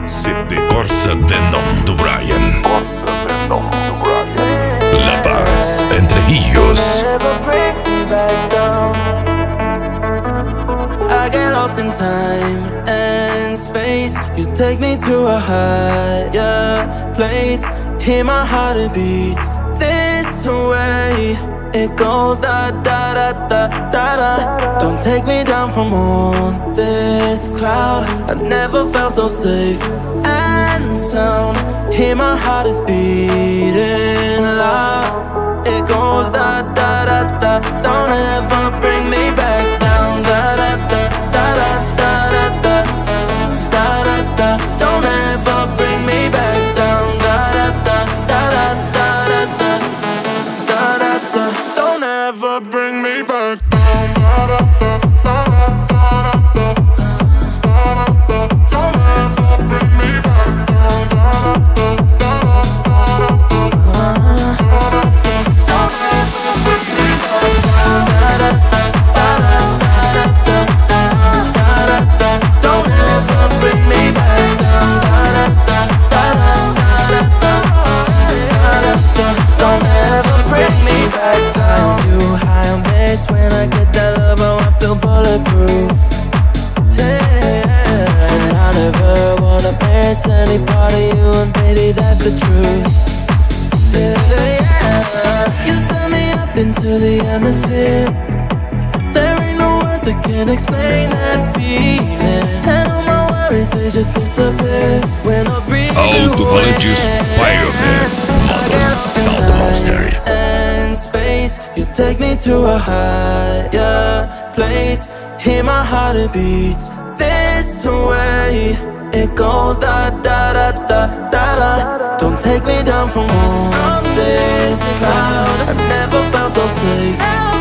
C'était Corsa de nom do Brian. La Paz, Entre Rios. I get lost in time and space. You take me to a higher place. Hear my heart, it beats this way. It goes da da da da da da. Don't take me down from on this cloud. I never felt so safe and sound. Hear my heart is beating loud. It goes da da da da. Don't ever bring me back down. Da da da da da da da da da da. Don't ever bring me back down. Da da da da da da da da da da. Don't ever bring me back down. Da da da da da da da da. Don't ever bring me back down. Da da da da da da da. Don't ever bring me back down. Da da da da da da da. Don't ever bring me back down. Da da da da da da. Don't ever bring me back down. You high on this when I get that love, oh I feel bulletproof. Yeah, and I never wanna miss any part of you, and baby that's the truth. Yeah, you send me up into the atmosphere. There ain't no words that can explain that feeling, and all my worries they just disappear when I breathe you Alto-falantes in. Pioneer Models Sound Monster. And space, you take me to a higher place. Hear my heart, it beats this way. It goes da da da da da da. Don't take me down from on this cloud. I never felt so safe